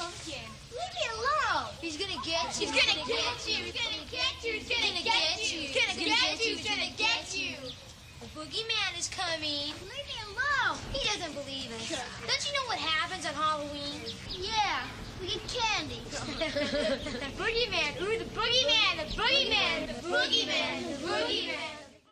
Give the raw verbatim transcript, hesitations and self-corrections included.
pumpkin. Leave me alone. He's gonna get you. He's gonna get you. He's gonna get you. He's gonna get you. He's gonna get you. He's gonna get you. The boogeyman is coming. Leave me alone. He doesn't believe us. Don't you know what happens on Halloween? Yeah, we get candy. The boogeyman. Ooh, the boogeyman. The boogeyman. The boogeyman. The boogeyman.